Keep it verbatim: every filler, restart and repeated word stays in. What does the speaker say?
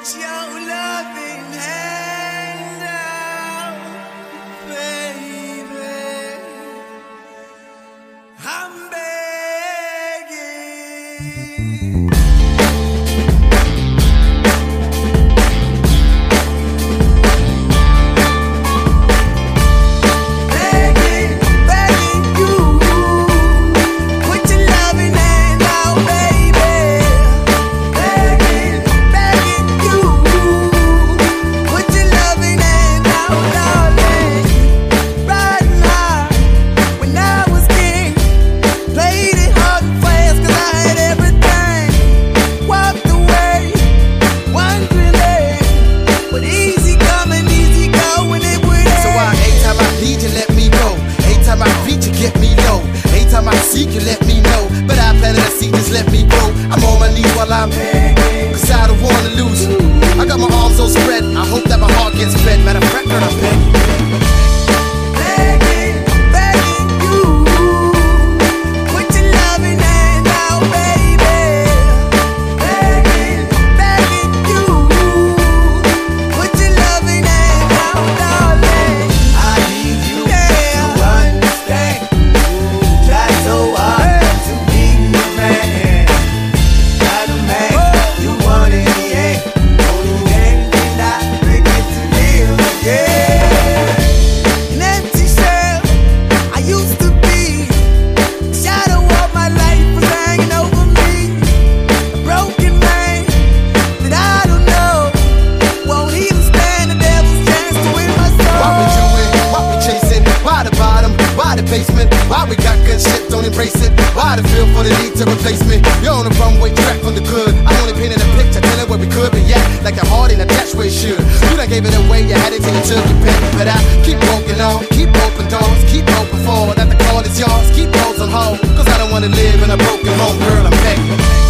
Put your loving hand out, baby. I'm begging. You can let me know, but I planted a seed, just let me grow. I'm on my knees while I'm begging, cause I don't wanna lose you. I got my arms all spread, I hope that my heart gets fed. Matter of fact, girl, I'm begging. Why we got good shit, don't embrace it? Why the feel for the need to replace me? You're on the runway track from the good. I only painted a picture, telling where we could be at. Like the heart ain't attached where it should. You done gave it away, you had it till you took your pick. But I keep walking on, keep open doors, keep open forward. That the call is yours, keep those on hold. Cause I don't wanna live in a broken home, girl, I'm begging.